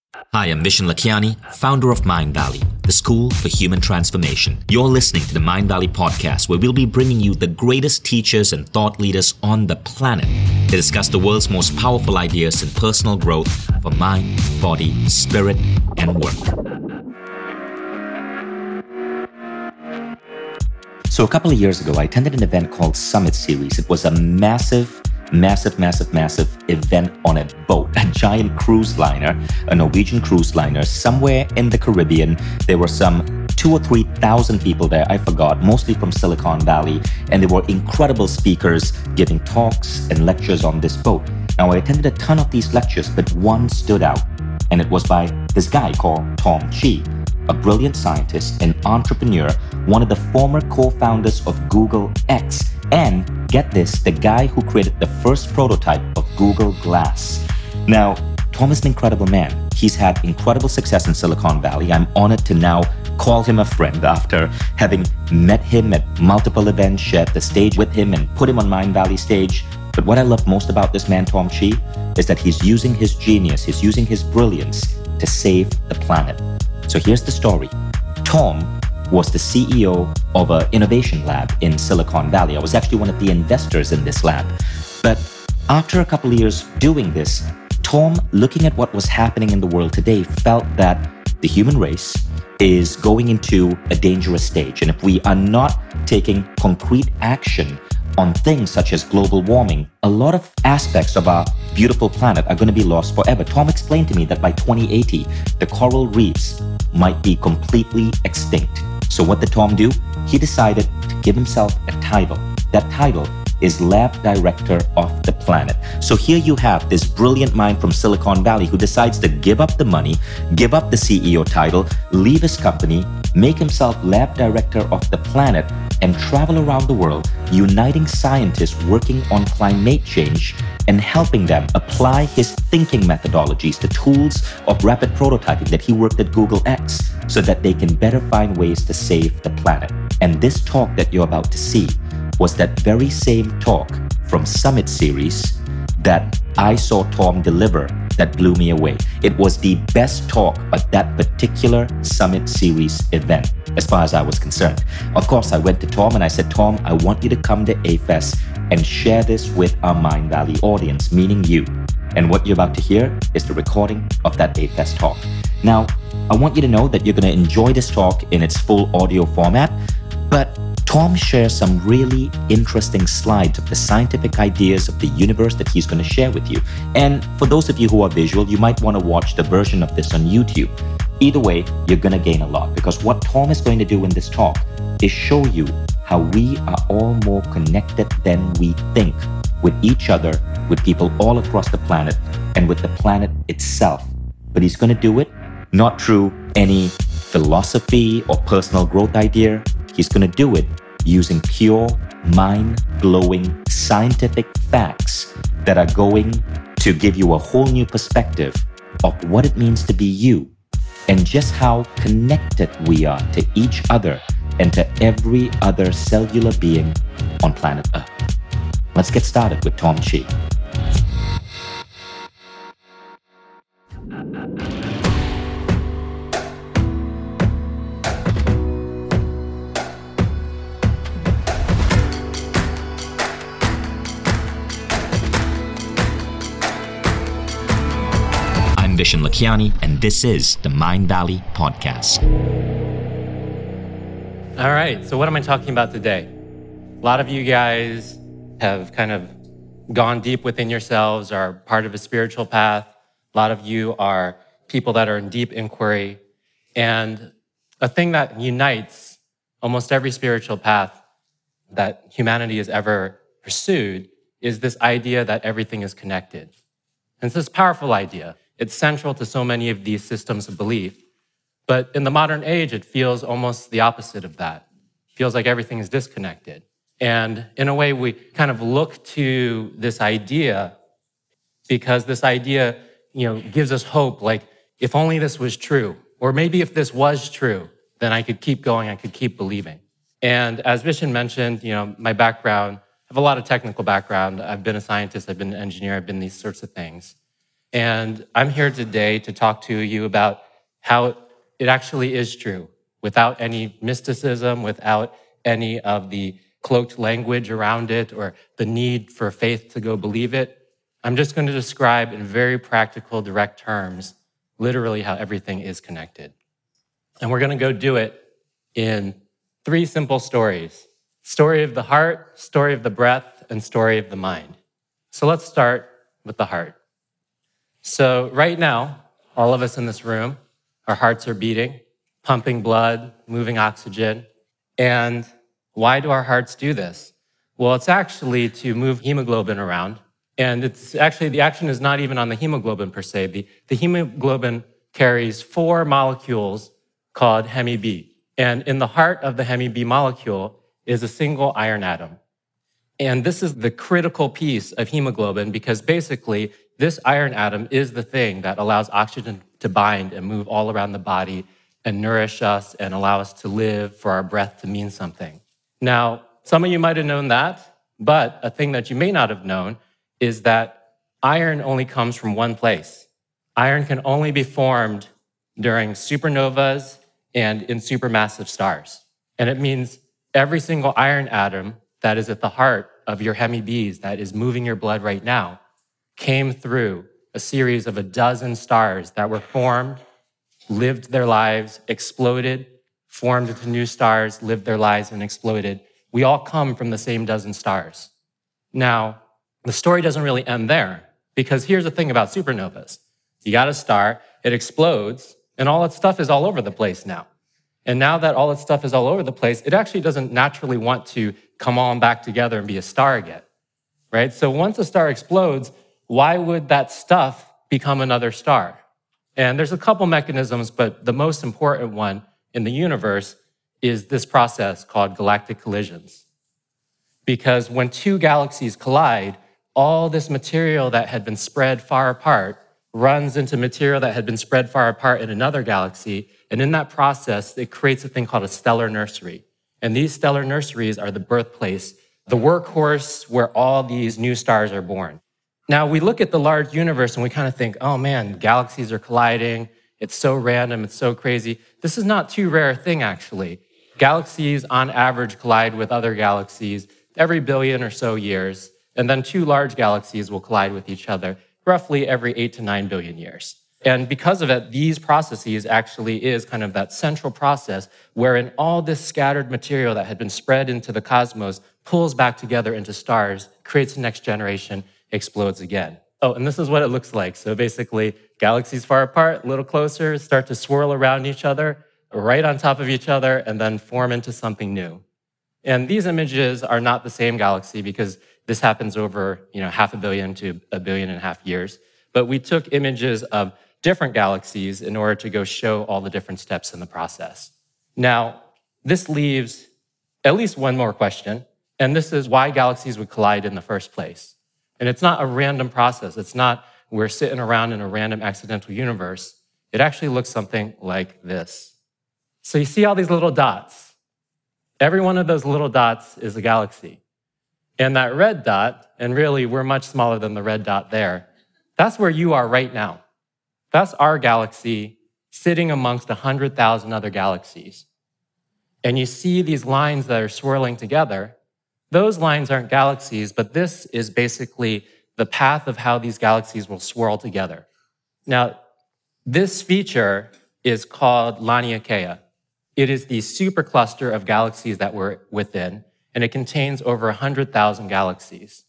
Hi, I'm Vishen Lakhiani, founder of Mind Valley, the school for human transformation. You're listening to the Mind Valley podcast, where we'll be bringing you the greatest teachers and thought leaders on the planet to discuss the world's most powerful ideas in personal growth for mind, body, spirit, and work. So a couple of years ago, I attended an event called Summit Series. It was a massive event on a boat, a giant cruise liner, a Norwegian cruise liner, somewhere in the Caribbean. There were some 2,000 or 3,000 people there, I forgot, mostly from Silicon Valley, and there were incredible speakers giving talks and lectures on this boat. Now, I attended a ton of these lectures, but one stood out, and it was by this guy called Tom Chi, a brilliant scientist and entrepreneur, one of the former co-founders of Google X, and get this, the guy who created the first prototype of Google Glass. Now, Tom is an incredible man. He's had incredible success in Silicon Valley. I'm honored to now call him a friend after having met him at multiple events, shared the stage with him, and put him on Mind Valley stage. But what I love most about this man, Tom Chi, is that he's using his genius, he's using his brilliance to save the planet. So here's the story. Tom was the CEO of an innovation lab in Silicon Valley. I was actually one of the investors in this lab. But after a couple of years doing this, Tom, looking at what was happening in the world today, felt that the human race is going into a dangerous stage. And if we are not taking concrete action on things such as global warming, a lot of aspects of our beautiful planet are going to be lost forever. Tom explained to me that by 2080, the coral reefs might be completely extinct. So what did Tom do? He decided to give himself a title. That title is Lab Director of the Planet. So here you have this brilliant mind from Silicon Valley who decides to give up the money, give up the CEO title, leave his company, make himself Lab Director of the Planet, and travel around the world, uniting scientists working on climate change and helping them apply his thinking methodologies, the tools of rapid prototyping that he worked at Google X, so that they can better find ways to save the planet. And this talk that you're about to see was that very same talk from Summit Series that I saw Tom deliver that blew me away. It was the best talk at that particular Summit Series event, as far as I was concerned. Of course, I went to Tom and I said, Tom, I want you to come to A-Fest and share this with our Mind Valley audience, meaning you. And what you're about to hear is the recording of that A-Fest talk. Now, I want you to know that you're going to enjoy this talk in its full audio format, but Tom shares some really interesting slides of the scientific ideas of the universe that he's going to share with you. And for those of you who are visual, you might want to watch the version of this on YouTube. Either way, you're going to gain a lot, because what Tom is going to do in this talk is show you how we are all more connected than we think, with each other, with people all across the planet, and with the planet itself. But he's going to do it not through any philosophy or personal growth idea. He's going to do it using pure, mind-blowing scientific facts that are going to give you a whole new perspective of what it means to be you, and just how connected we are to each other and to every other cellular being on planet Earth. Let's get started with Tom Chi. I'm Vishen Lakhiani, and this is the Mind Valley Podcast. All right, so what am I talking about today? A lot of you guys have kind of gone deep within yourselves, are part of a spiritual path. A lot of you are people that are in deep inquiry. And a thing that unites almost every spiritual path that humanity has ever pursued is this idea that everything is connected. And it's this powerful idea. It's central to so many of these systems of belief. But in the modern age, it feels almost the opposite of that. It feels like everything is disconnected. And in a way, we kind of look to this idea because this idea, gives us hope, like, if only this was true, or maybe if this was true, then I could keep going, I could keep believing. And as Vishen mentioned, my background, I have a lot of technical background. I've been a scientist, I've been an engineer, I've been these sorts of things. And I'm here today to talk to you about how it actually is true, without any mysticism, without any of the cloaked language around it or the need for faith to go believe it. I'm just going to describe in very practical, direct terms, literally how everything is connected. And we're going to go do it in 3 simple stories: story of the heart, story of the breath, and story of the mind. So let's start with the heart. So right now, all of us in this room, our hearts are beating, pumping blood, moving oxygen. And why do our hearts do this? Well, it's actually to move hemoglobin around. And it's actually, the action is not even on the hemoglobin per se. The hemoglobin carries 4 molecules called Hemi-B. And in the heart of the Hemi-B molecule is a single iron atom. And this is the critical piece of hemoglobin because basically this iron atom is the thing that allows oxygen to bind and move all around the body and nourish us and allow us to live, for our breath to mean something. Now, some of you might have known that, but a thing that you may not have known is that iron only comes from one place. Iron can only be formed during supernovas and in supermassive stars. And it means every single iron atom that is at the heart of your Hemi-Bs, that is moving your blood right now, came through a series of 12 stars that were formed, lived their lives, exploded, formed into new stars, lived their lives, and exploded. We all come from the same 12 stars. Now, the story doesn't really end there, because here's the thing about supernovas. You got a star, it explodes, and all its stuff is all over the place now. And now that all its stuff is all over the place, it actually doesn't naturally want to come on back together and be a star again, right? So once a star explodes, why would that stuff become another star? And there's a couple mechanisms, but the most important one in the universe is this process called galactic collisions. Because when 2 galaxies collide, all this material that had been spread far apart runs into material that had been spread far apart in another galaxy. And in that process, it creates a thing called a stellar nursery. And these stellar nurseries are the birthplace, the workhorse where all these new stars are born. Now, we look at the large universe and we kind of think, oh man, galaxies are colliding. It's so random. It's so crazy. This is not too rare a thing, actually. Galaxies, on average, collide with other galaxies every billion or so years. And then 2 large galaxies will collide with each other roughly every 8 to 9 billion years. And because of it, these processes actually is kind of that central process wherein all this scattered material that had been spread into the cosmos pulls back together into stars, creates a next generation, explodes again. Oh, and this is what it looks like. So basically, galaxies far apart, a little closer, start to swirl around each other, right on top of each other, and then form into something new. And these images are not the same galaxy because this happens over, 500 million to 1.5 billion years. But we took images of different galaxies in order to go show all the different steps in the process. Now, this leaves at least one more question, and this is why galaxies would collide in the first place. And it's not a random process. It's not we're sitting around in a random accidental universe. It actually looks something like this. So you see all these little dots. Every one of those little dots is a galaxy. And that red dot, and really we're much smaller than the red dot there, that's where you are right now. That's our galaxy sitting amongst 100,000 other galaxies. And you see these lines that are swirling together. Those lines aren't galaxies, but this is basically the path of how these galaxies will swirl together. Now, this feature is called Laniakea. It is the supercluster of galaxies that we're within, and it contains over 100,000 galaxies.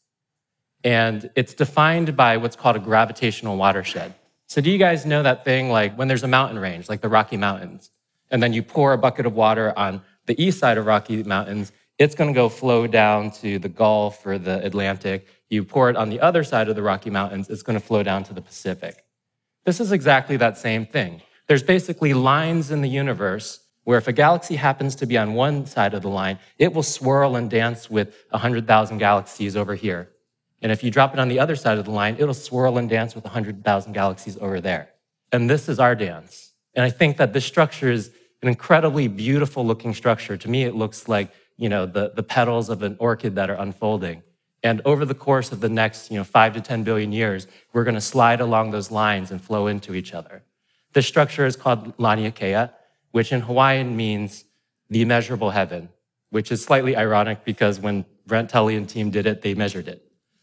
And it's defined by what's called a gravitational watershed. So do you guys know that thing like when there's a mountain range, like the Rocky Mountains, and then you pour a bucket of water on the east side of Rocky Mountains, it's going to go flow down to the Gulf or the Atlantic. You pour it on the other side of the Rocky Mountains, it's going to flow down to the Pacific. This is exactly that same thing. There's basically lines in the universe where if a galaxy happens to be on one side of the line, it will swirl and dance with 100,000 galaxies over here. And if you drop it on the other side of the line, it'll swirl and dance with 100,000 galaxies over there. And this is our dance. And I think that this structure is an incredibly beautiful looking structure. To me, it looks like, the petals of an orchid that are unfolding. And over the course of the next 5 to 10 billion years, we're going to slide along those lines and flow into each other. This structure is called Laniakea, which in Hawaiian means the immeasurable heaven, which is slightly ironic because when Brent Tully and team did it, they measured it.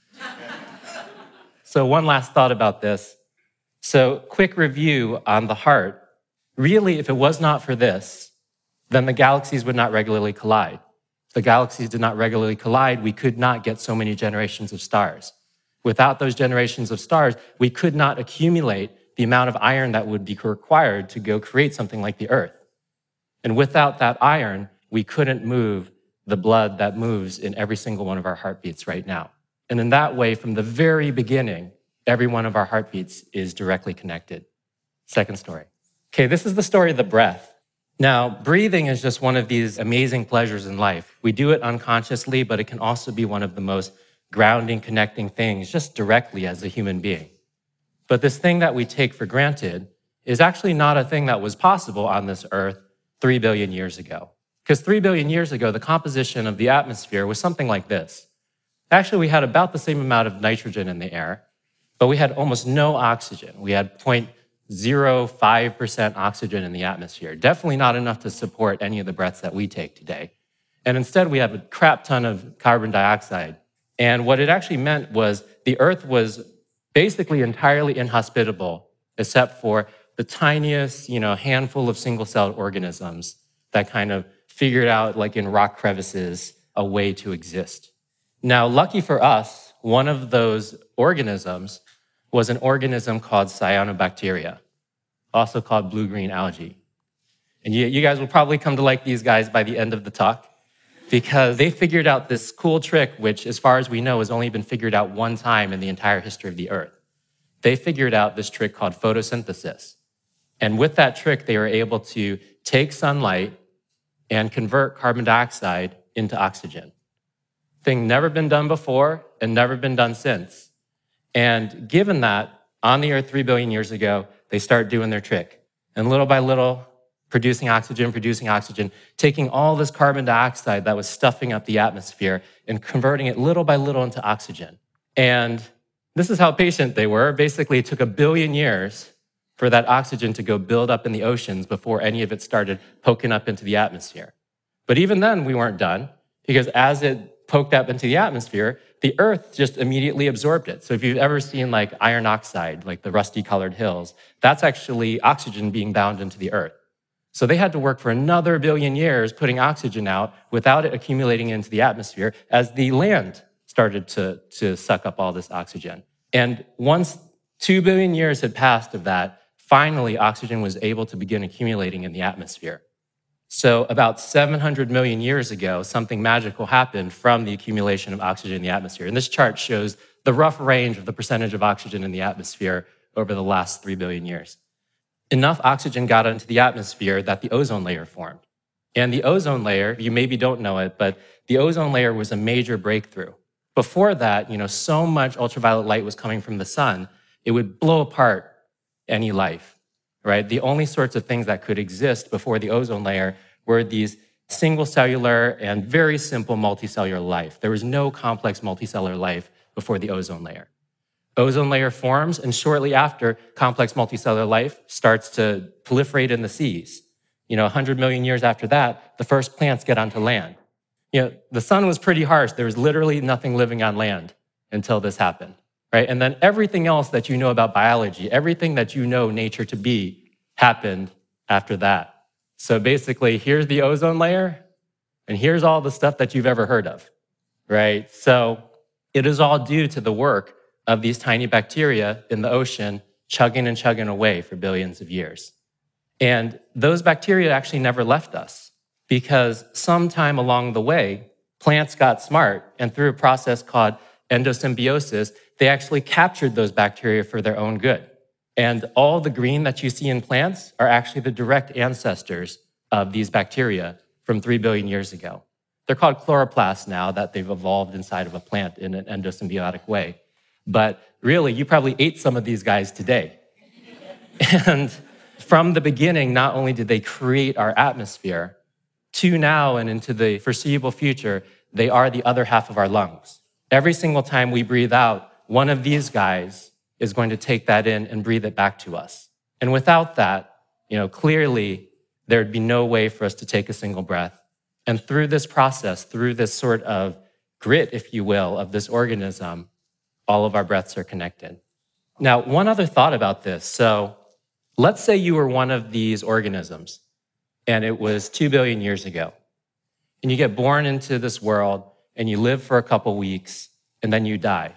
So one last thought about this. So quick review on the heart. Really, if it was not for this, then the galaxies would not regularly collide. If the galaxies did not regularly collide, we could not get so many generations of stars. Without those generations of stars, we could not accumulate the amount of iron that would be required to go create something like the Earth. And without that iron, we couldn't move the blood that moves in every single one of our heartbeats right now. And in that way, from the very beginning, every one of our heartbeats is directly connected. Second story. Okay, this is the story of the breath. Now, breathing is just one of these amazing pleasures in life. We do it unconsciously, but it can also be one of the most grounding, connecting things just directly as a human being. But this thing that we take for granted is actually not a thing that was possible on this earth 3 billion years ago. Because 3 billion years ago, the composition of the atmosphere was something like this. Actually, we had about the same amount of nitrogen in the air, but we had almost no oxygen. We had 0.05% oxygen in the atmosphere. Definitely not enough to support any of the breaths that we take today. And instead, we have a crap ton of carbon dioxide. And what it actually meant was the Earth was basically entirely inhospitable, except for the tiniest, handful of single-celled organisms that kind of figured out, like in rock crevices, a way to exist. Now, lucky for us, one of those organisms was an organism called cyanobacteria, also called blue-green algae. And you guys will probably come to like these guys by the end of the talk because they figured out this cool trick, which, as far as we know, has only been figured out one time in the entire history of the Earth. They figured out this trick called photosynthesis. And with that trick, they were able to take sunlight and convert carbon dioxide into oxygen. Thing never been done before and never been done since. And given that, on the Earth 3 billion years ago, they start doing their trick. And little by little, producing oxygen, taking all this carbon dioxide that was stuffing up the atmosphere and converting it little by little into oxygen. And this is how patient they were. Basically, it took 1 billion years for that oxygen to go build up in the oceans before any of it started poking up into the atmosphere. But even then, we weren't done, because as it poked up into the atmosphere, the Earth just immediately absorbed it. So if you've ever seen like iron oxide, like the rusty colored hills, that's actually oxygen being bound into the Earth. So they had to work for another 1 billion years putting oxygen out without it accumulating into the atmosphere as the land started to suck up all this oxygen. And once 2 billion years had passed of that, finally oxygen was able to begin accumulating in the atmosphere. So about 700 million years ago, something magical happened from the accumulation of oxygen in the atmosphere. And this chart shows the rough range of the percentage of oxygen in the atmosphere over the last 3 billion years. Enough oxygen got into the atmosphere that the ozone layer formed. And the ozone layer, you maybe don't know it, but the ozone layer was a major breakthrough. Before that, so much ultraviolet light was coming from the sun, it would blow apart any life, right? The only sorts of things that could exist before the ozone layer were these single cellular and very simple multicellular life. There was no complex multicellular life before the ozone layer. Ozone layer forms, and shortly after, complex multicellular life starts to proliferate in the seas. 100 million years after that, the first plants get onto land. The sun was pretty harsh. There was literally nothing living on land until this happened, right? And then everything else that you know about biology, everything that you know nature to be, happened after that. So basically, here's the ozone layer, and here's all the stuff that you've ever heard of, right? So it is all due to the work of these tiny bacteria in the ocean chugging and chugging away for billions of years. And those bacteria actually never left us because sometime along the way, plants got smart, and through a process called endosymbiosis, they actually captured those bacteria for their own good. And all the green that you see in plants are actually the direct ancestors of these bacteria from 3 billion years ago. They're called chloroplasts now that they've evolved inside of a plant in an endosymbiotic way. But really, you probably ate some of these guys today. And from the beginning, not only did they create our atmosphere, to now and into the foreseeable future, they are the other half of our lungs. Every single time we breathe out, one of these guys is going to take that in and breathe it back to us. And without that, clearly there'd be no way for us to take a single breath. And through this process, through this sort of grit, if you will, of this organism, all of our breaths are connected. Now, one other thought about this. So let's say you were one of these organisms, and it was 2 billion years ago. And you get born into this world, and you live for a couple weeks, and then you die.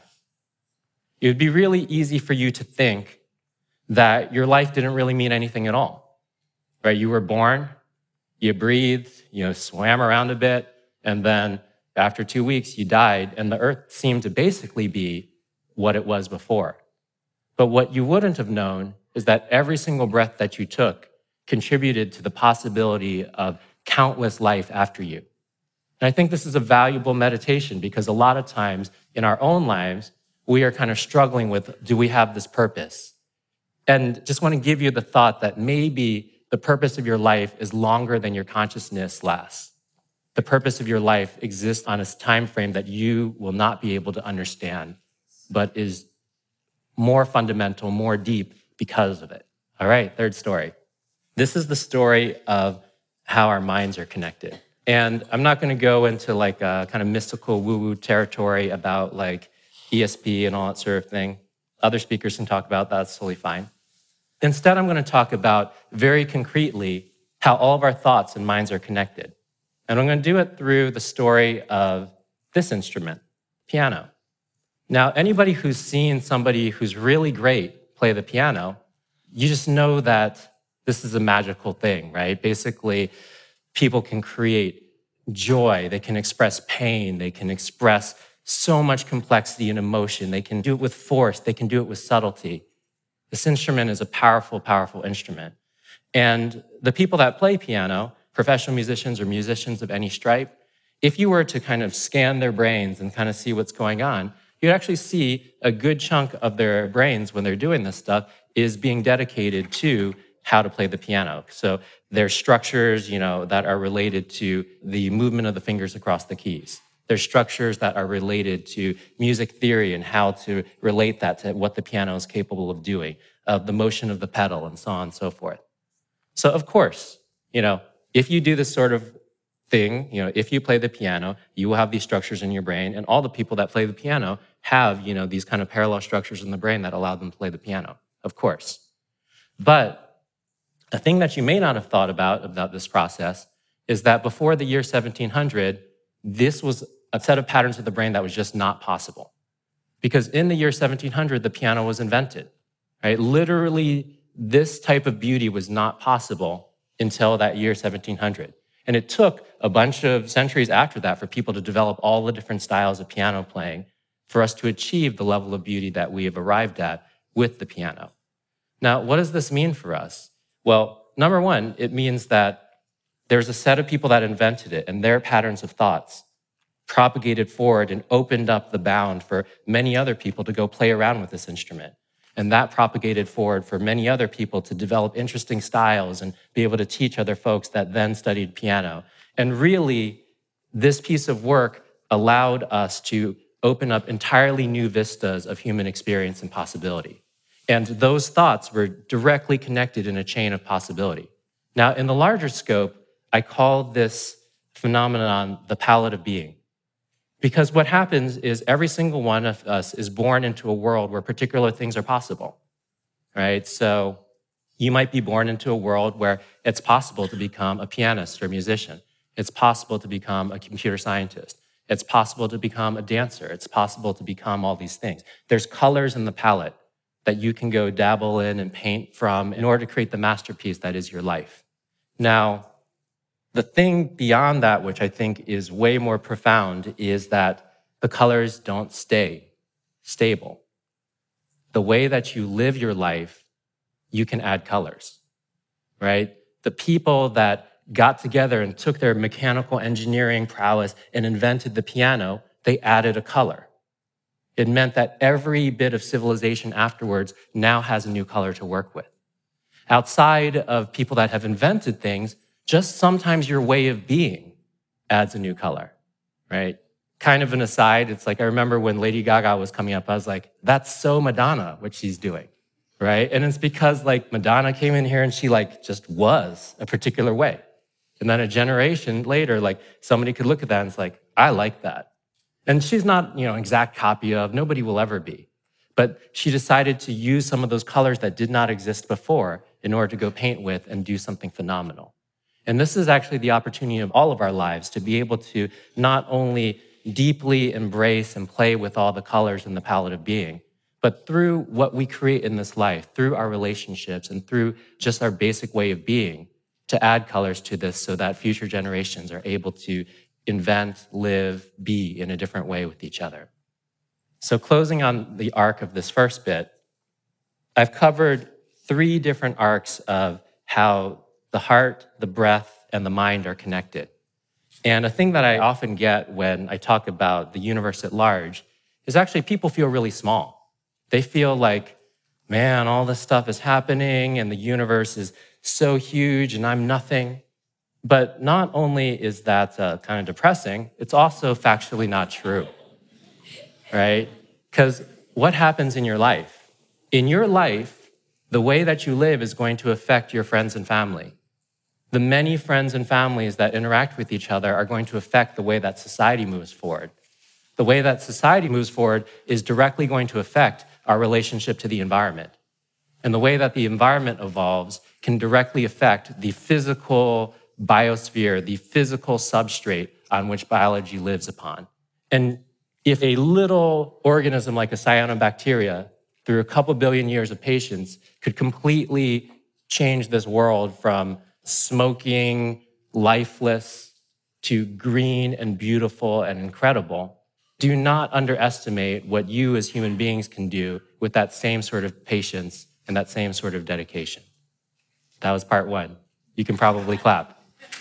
It would be really easy for you to think that your life didn't really mean anything at all, right? You were born, you breathed, swam around a bit, and then after 2 weeks, you died, and the earth seemed to basically be what it was before. But what you wouldn't have known is that every single breath that you took contributed to the possibility of countless life after you. And I think this is a valuable meditation because a lot of times in our own lives, we are kind of struggling with, do we have this purpose? And just want to give you the thought that maybe the purpose of your life is longer than your consciousness lasts. The purpose of your life exists on a time frame that you will not be able to understand, but is more fundamental, more deep because of it. All right, third story. This is the story of how our minds are connected. And I'm not going to go into like a kind of mystical woo-woo territory about like ESP and all that sort of thing. Other speakers can talk about that, that's totally fine. Instead, I'm going to talk about very concretely how all of our thoughts and minds are connected. And I'm going to do it through the story of this instrument, piano. Now, anybody who's seen somebody who's really great play the piano, you just know that this is a magical thing, right? Basically, people can create joy, they can express pain, they can express so much complexity and emotion, they can do it with force, they can do it with subtlety. This instrument is a powerful, powerful instrument. And the people that play piano, professional musicians or musicians of any stripe, if you were to kind of scan their brains and kind of see what's going on, you'd actually see a good chunk of their brains when they're doing this stuff is being dedicated to how to play the piano. So there's structures, that are related to the movement of the fingers across the keys. There's structures that are related to music theory and how to relate that to what the piano is capable of doing, of the motion of the pedal and so on and so forth. So of course, if you do this sort of thing, if you play the piano, you will have these structures in your brain, and all the people that play the piano have, these kind of parallel structures in the brain that allow them to play the piano, of course. But a thing that you may not have thought about this process is that before the year 1700, this was a set of patterns of the brain that was just not possible. Because in the year 1700, the piano was invented, right? Literally, this type of beauty was not possible until that year 1700. And it took a bunch of centuries after that for people to develop all the different styles of piano playing for us to achieve the level of beauty that we have arrived at with the piano. Now, what does this mean for us? Well, number one, it means that there's a set of people that invented it, and their patterns of thoughts propagated forward and opened up the bound for many other people to go play around with this instrument. And that propagated forward for many other people to develop interesting styles and be able to teach other folks that then studied piano. And really, this piece of work allowed us to open up entirely new vistas of human experience and possibility. And those thoughts were directly connected in a chain of possibility. Now, in the larger scope, I call this phenomenon the palette of being. Because what happens is every single one of us is born into a world where particular things are possible, right? So you might be born into a world where it's possible to become a pianist or a musician. It's possible to become a computer scientist. It's possible to become a dancer. It's possible to become all these things. There's colors in the palette that you can go dabble in and paint from in order to create the masterpiece that is your life. Now, the thing beyond that, which I think is way more profound, is that the colors don't stay stable. The way that you live your life, you can add colors, right? The people that got together and took their mechanical engineering prowess and invented the piano, they added a color. It meant that every bit of civilization afterwards now has a new color to work with. Outside of people that have invented things, just sometimes your way of being adds a new color, right? kind of an aside, it's like I remember when Lady Gaga was coming up, I was like, that's so Madonna, what she's doing, right? And it's because like Madonna came in here and she like just was a particular way. And then a generation later, like somebody could look at that and it's like, I like that. And she's not, exact copy of, nobody will ever be. But she decided to use some of those colors that did not exist before in order to go paint with and do something phenomenal. And this is actually the opportunity of all of our lives to be able to not only deeply embrace and play with all the colors in the palette of being, but through what we create in this life, through our relationships and through just our basic way of being, to add colors to this so that future generations are able to invent, live, be in a different way with each other. So closing on the arc of this first bit, I've covered 3 different arcs of how the heart, the breath, and the mind are connected. And a thing that I often get when I talk about the universe at large is actually people feel really small. They feel like, man, all this stuff is happening and the universe is so huge and I'm nothing. But not only is that kind of depressing, it's also factually not true, right? Because what happens in your life? In your life, the way that you live is going to affect your friends and family. The many friends and families that interact with each other are going to affect the way that society moves forward. The way that society moves forward is directly going to affect our relationship to the environment. And the way that the environment evolves can directly affect the physical biosphere, the physical substrate on which biology lives upon. And if a little organism like a cyanobacteria, through a couple billion years of patience, could completely change this world from smoking, lifeless, to green and beautiful and incredible, do not underestimate what you as human beings can do with that same sort of patience and that same sort of dedication. That was part 1. You can probably clap.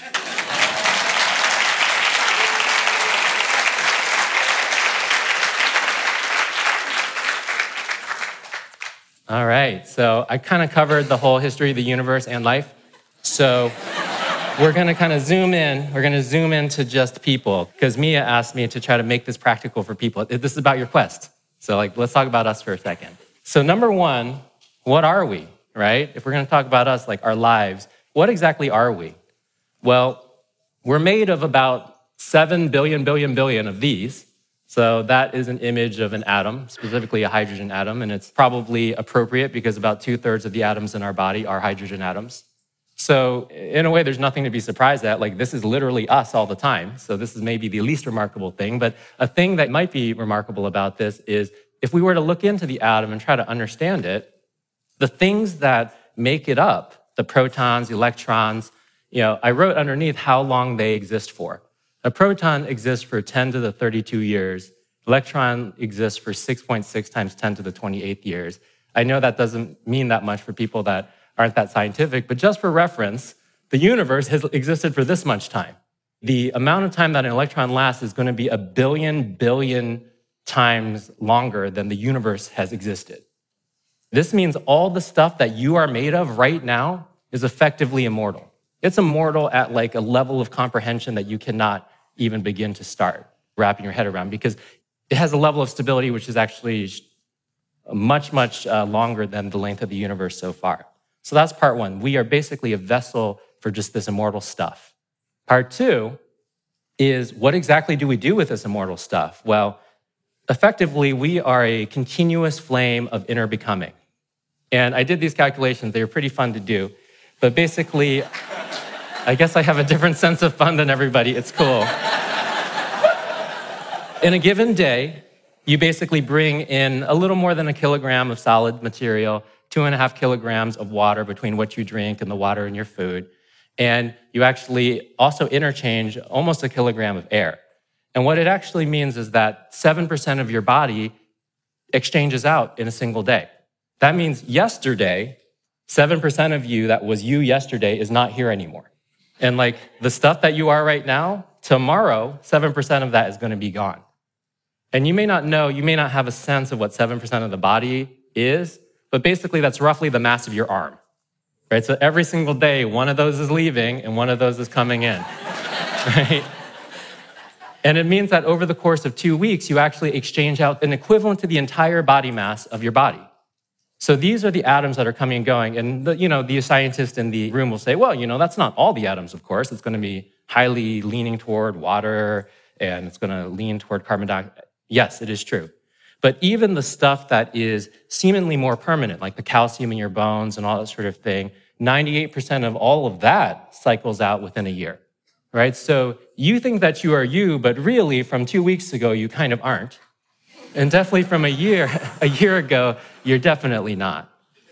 All right, so I kind of covered the whole history of the universe and life. So we're going to kind of zoom in. We're going to zoom into just people, because Mia asked me to try to make this practical for people. This is about your quest. So let's talk about us for a second. So number 1, what are we, right? If we're going to talk about us, like our lives, what exactly are we? Well, we're made of about 7 billion of these. So that is an image of an atom, specifically a hydrogen atom, and it's probably appropriate because about 2/3 of the atoms in our body are hydrogen atoms. So in a way, there's nothing to be surprised at. This is literally us all the time. So this is maybe the least remarkable thing. But a thing that might be remarkable about this is if we were to look into the atom and try to understand it, the things that make it up, the protons, the electrons, I wrote underneath how long they exist for. A proton exists for 10 to the 32 years. Electron exists for 6.6 times 10 to the 28th years. I know that doesn't mean that much for people that aren't that scientific, but just for reference, the universe has existed for this much time. The amount of time that an electron lasts is going to be 1 billion times longer than the universe has existed. This means all the stuff that you are made of right now is effectively immortal. It's immortal at a level of comprehension that you cannot even begin to start wrapping your head around, because it has a level of stability which is actually much longer than the length of the universe so far. So that's part 1. We are basically a vessel for just this immortal stuff. Part 2 is, what exactly do we do with this immortal stuff? Well, effectively, we are a continuous flame of inner becoming. And I did these calculations. They were pretty fun to do. But basically, I guess I have a different sense of fun than everybody. It's cool. In a given day, you basically bring in a little more than 1 kilogram of solid material, 2.5 kilograms of water between what you drink and the water in your food. And you actually also interchange almost 1 kilogram of air. And what it actually means is that 7% of your body exchanges out in a single day. That means yesterday, 7% of you that was you yesterday is not here anymore. And the stuff that you are right now, tomorrow, 7% of that is going to be gone. And you may not know, you may not have a sense of what 7% of the body is, but basically that's roughly the mass of your arm, right? So every single day, one of those is leaving and one of those is coming in, right? And it means that over the course of 2 weeks, you actually exchange out an equivalent to the entire body mass of your body. So these are the atoms that are coming and going. And the scientist in the room will say, well, that's not all the atoms, of course. It's going to be highly leaning toward water, and it's going to lean toward carbon dioxide. Yes, it is true. But even the stuff that is seemingly more permanent, like the calcium in your bones and all that sort of thing, 98% of all of that cycles out within a year, right? So you think that you are you, but really from 2 weeks ago, you kind of aren't. And definitely from a year ago, you're definitely not.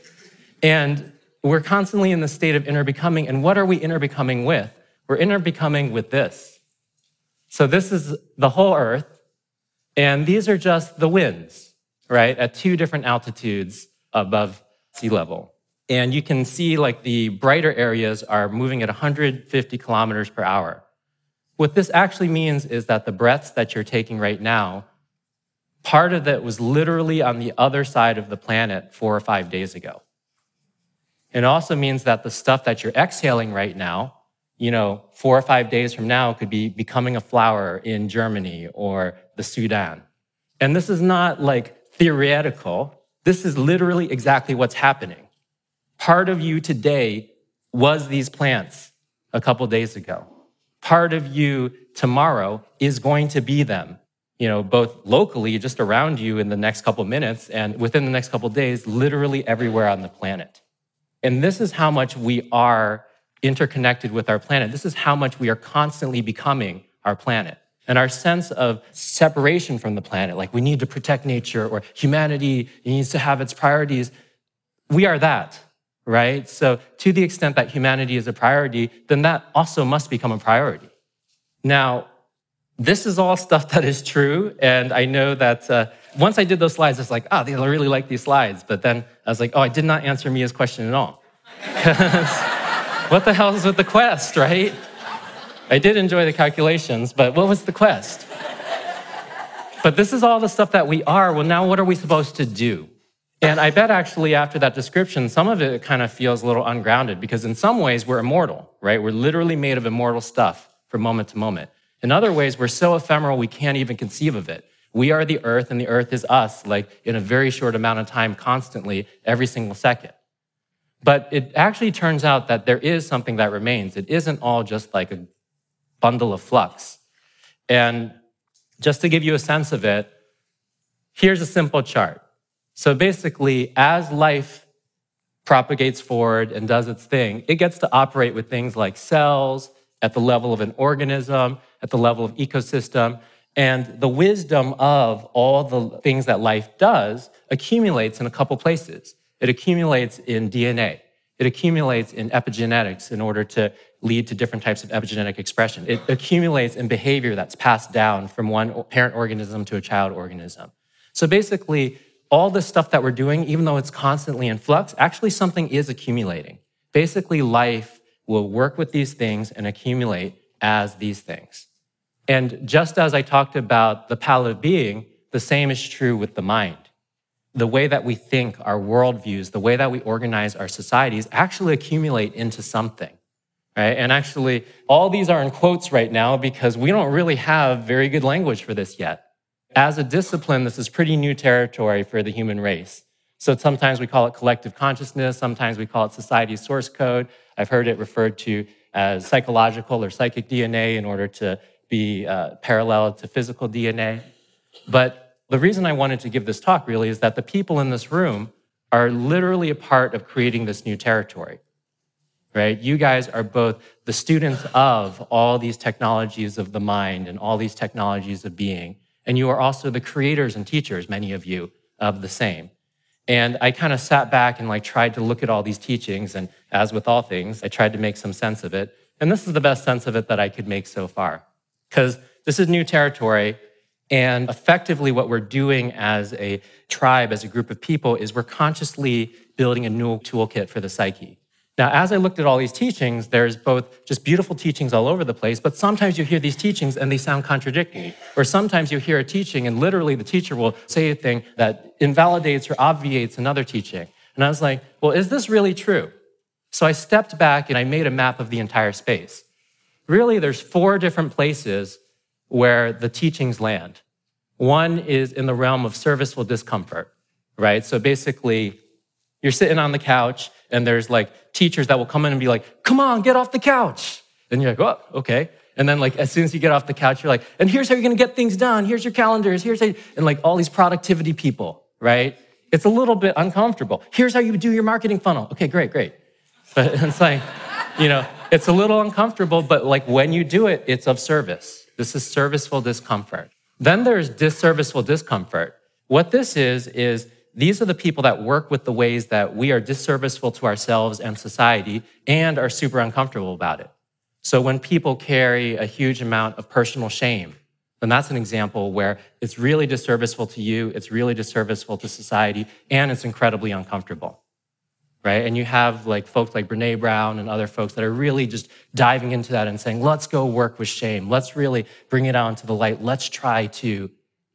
And we're constantly in the state of interbecoming. And what are we interbecoming with? We're interbecoming with this. So this is the whole Earth. And these are just the winds, right, at 2 different altitudes above sea level. And you can see like the brighter areas are moving at 150 kilometers per hour. What this actually means is that the breaths that you're taking right now, part of it was literally on the other side of the planet 4 or 5 days ago. It also means that the stuff that you're exhaling right now, 4 or 5 days from now could be becoming a flower in Germany or the Sudan. And this is not like theoretical. This is literally exactly what's happening. Part of you today was these plants a couple days ago. Part of you tomorrow is going to be them, both locally, just around you in the next couple minutes, and within the next couple days, literally everywhere on the planet. And this is how much we are interconnected with our planet. This is how much we are constantly becoming our planet. And our sense of separation from the planet, like we need to protect nature or humanity needs to have its priorities, we are that, right? So to the extent that humanity is a priority, then that also must become a priority. Now, this is all stuff that is true. And I know that once I did those slides, it's like, they really like these slides. But then I was like, I did not answer Mia's question at all. What the hell is with the quest, right? I did enjoy the calculations, but what was the quest? But this is all the stuff that we are. Well, now what are we supposed to do? And I bet actually after that description, some of it kind of feels a little ungrounded because in some ways we're immortal, right? We're literally made of immortal stuff from moment to moment. In other ways, we're so ephemeral we can't even conceive of it. We are the earth and the earth is us, like in a very short amount of time, constantly, every single second. But it actually turns out that there is something that remains. It isn't all just like a bundle of flux. And just to give you a sense of it, here's a simple chart. So basically, as life propagates forward and does its thing, it gets to operate with things like cells at the level of an organism, at the level of ecosystem, and the wisdom of all the things that life does accumulates in a couple places. It accumulates in DNA. It accumulates in epigenetics in order to lead to different types of epigenetic expression. It accumulates in behavior that's passed down from one parent organism to a child organism. So basically, all this stuff that we're doing, even though it's constantly in flux, actually something is accumulating. Basically, life will work with these things and accumulate as these things. And just as I talked about the palette of being, the same is true with the mind. The way that we think, our worldviews, the way that we organize our societies actually accumulate into something, right? And actually, all these are in quotes right now because we don't really have very good language for this yet. As a discipline, this is pretty new territory for the human race. So sometimes we call it collective consciousness, sometimes we call it society's source code. I've heard it referred to as psychological or psychic DNA in order to be parallel to physical DNA. But the reason I wanted to give this talk really is that the people in this room are literally a part of creating this new territory, right? You guys are both the students of all these technologies of the mind and all these technologies of being, and you are also the creators and teachers, many of you, of the same. And I kind of sat back and tried to look at all these teachings, and as with all things, I tried to make some sense of it. And this is the best sense of it that I could make so far, because this is new territory. And effectively what we're doing as a tribe, as a group of people, is we're consciously building a new toolkit for the psyche. Now, as I looked at all these teachings, there's both just beautiful teachings all over the place, but sometimes you hear these teachings and they sound contradictory. Or sometimes you hear a teaching and literally the teacher will say a thing that invalidates or obviates another teaching. And I was like, well, is this really true? So I stepped back and I made a map of the entire space. Really, there's 4 different places where the teachings land. One is in the realm of serviceful discomfort, right? So basically, you're sitting on the couch and there's like teachers that will come in and be like, come on, get off the couch. And you're like, oh, okay. And then like, as soon as you get off the couch, you're like, and here's how you're gonna get things done. Here's your calendars, and like all these productivity people, right? It's a little bit uncomfortable. Here's how you do your marketing funnel. Okay, great. But it's like, it's a little uncomfortable, but like when you do it, it's of service. This is serviceful discomfort. Then there's disserviceful discomfort. What this is these are the people that work with the ways that we are disserviceful to ourselves and society and are super uncomfortable about it. So when people carry a huge amount of personal shame, then that's an example where it's really disserviceful to you, it's really disserviceful to society, and it's incredibly uncomfortable, right? And you have like folks like Brené Brown and other folks that are really just diving into that and saying, let's go work with shame. Let's really bring it out into the light. Let's try to,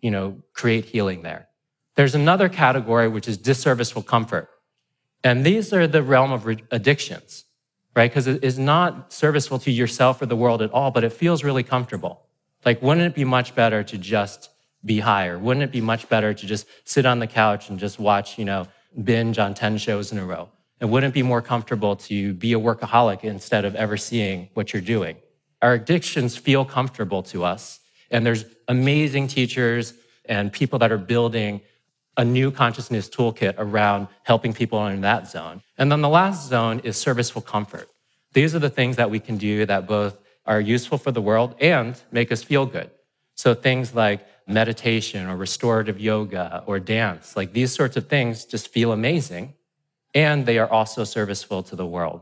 create healing there. There's another category, which is disserviceful comfort. And these are the realm of addictions, right? Because it is not serviceful to yourself or the world at all, but it feels really comfortable. Like, wouldn't it be much better to just be higher? Wouldn't it be much better to just sit on the couch and just watch, binge on 10 shows in a row? And wouldn't it be more comfortable to be a workaholic instead of ever seeing what you're doing? Our addictions feel comfortable to us. And there's amazing teachers and people that are building a new consciousness toolkit around helping people in that zone. And then the last zone is serviceful comfort. These are the things that we can do that both are useful for the world and make us feel good. So things like meditation or restorative yoga or dance, like these sorts of things just feel amazing, and they are also serviceful to the world.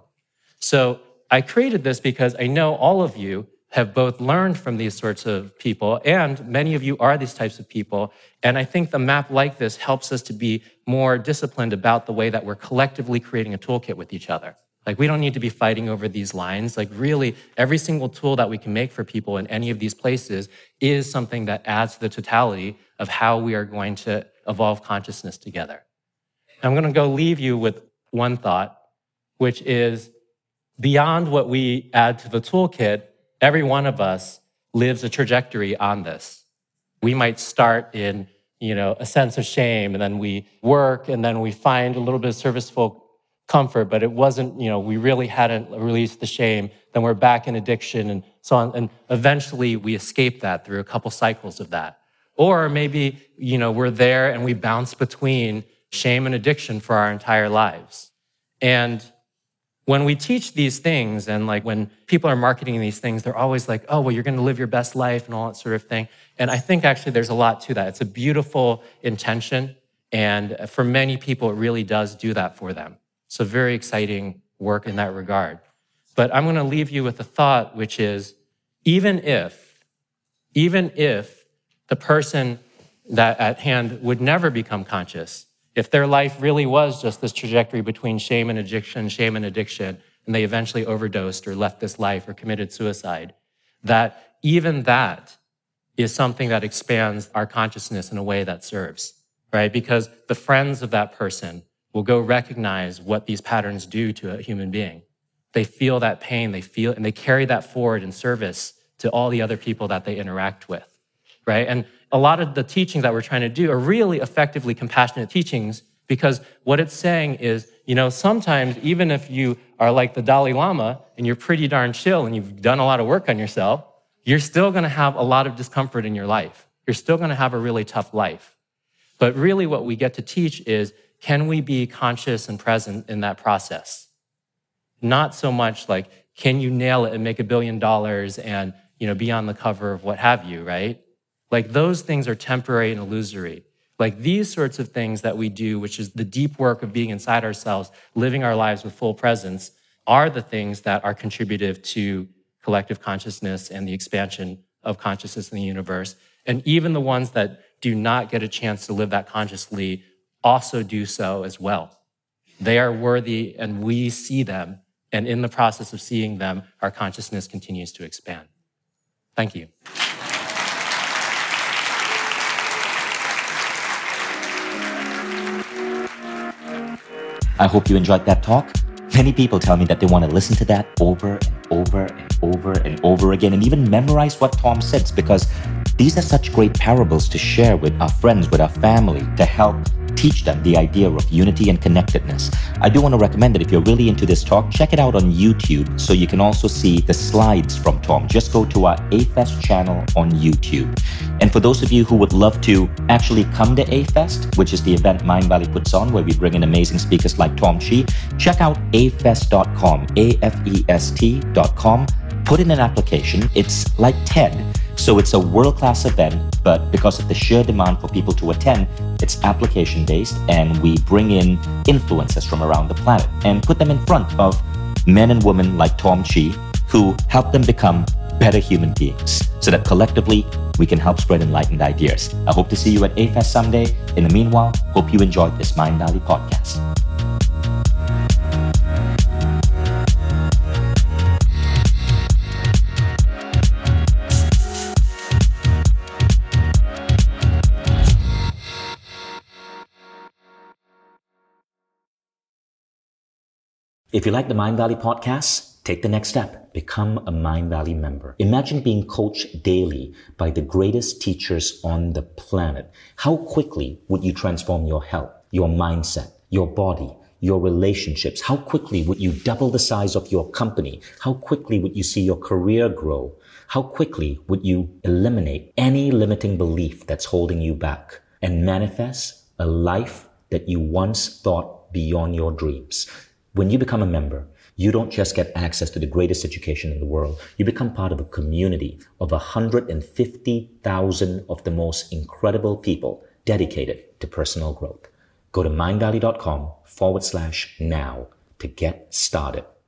So I created this because I know all of you have both learned from these sorts of people, and many of you are these types of people. And I think the map like this helps us to be more disciplined about the way that we're collectively creating a toolkit with each other. Like, we don't need to be fighting over these lines. Like, really, every single tool that we can make for people in any of these places is something that adds to the totality of how we are going to evolve consciousness together. I'm going to go leave you with one thought, which is beyond what we add to the toolkit, every one of us lives a trajectory on this. We might start in, a sense of shame, and then we work, and then we find a little bit of serviceful comfort, but it wasn't, we really hadn't released the shame. Then we're back in addiction and so on. And eventually we escape that through a couple cycles of that. Or maybe, we're there and we bounce between shame and addiction for our entire lives. And when we teach these things, and like when people are marketing these things, they're always like, oh, well, you're going to live your best life and all that sort of thing. And I think actually there's a lot to that. It's a beautiful intention. And for many people, it really does do that for them. So very exciting work in that regard. But I'm going to leave you with a thought, which is, even if the person that at hand would never become conscious, if their life really was just this trajectory between shame and addiction, and they eventually overdosed or left this life or committed suicide, that even that is something that expands our consciousness in a way that serves, right? Because the friends of that person will go recognize what these patterns do to a human being. They feel that pain, and they carry that forward in service to all the other people that they interact with, right? And a lot of the teachings that we're trying to do are really effectively compassionate teachings, because what it's saying is, sometimes even if you are like the Dalai Lama and you're pretty darn chill and you've done a lot of work on yourself, you're still going to have a lot of discomfort in your life. You're still going to have a really tough life. But really what we get to teach is, can we be conscious and present in that process? Not so much like, can you nail it and make $1 billion and, be on the cover of what have you, right? Like, those things are temporary and illusory. Like, these sorts of things that we do, which is the deep work of being inside ourselves, living our lives with full presence, are the things that are contributive to collective consciousness and the expansion of consciousness in the universe. And even the ones that do not get a chance to live that consciously also do so as well. They are worthy, and we see them. And in the process of seeing them, our consciousness continues to expand. Thank you. I hope you enjoyed that talk. Many people tell me that they want to listen to that over and over and over and over again and even memorize what Tom says, because these are such great parables to share with our friends, with our family, to help teach them the idea of unity and connectedness. I do want to recommend that if you're really into this talk, check it out on YouTube so you can also see the slides from Tom. Just go to our A-Fest channel on YouTube. And for those of you who would love to actually come to A-Fest, which is the event Mindvalley puts on where we bring in amazing speakers like Tom Chi, check out afest.com, AFEST.com. Put in an application. It's like TED. So it's a world-class event, but because of the sheer demand for people to attend, it's application-based, and we bring in influencers from around the planet and put them in front of men and women like Tom Chi, who help them become better human beings, so that collectively we can help spread enlightened ideas. I hope to see you at A-Fest someday. In the meanwhile, hope you enjoyed this Mindvalley podcast. If you like the Mindvalley podcast, take the next step. Become a Mindvalley member. Imagine being coached daily by the greatest teachers on the planet. How quickly would you transform your health, your mindset, your body, your relationships? How quickly would you double the size of your company? How quickly would you see your career grow? How quickly would you eliminate any limiting belief that's holding you back and manifest a life that you once thought beyond your dreams? When you become a member, you don't just get access to the greatest education in the world. You become part of a community of 150,000 of the most incredible people dedicated to personal growth. Go to mindvalley.com/now to get started.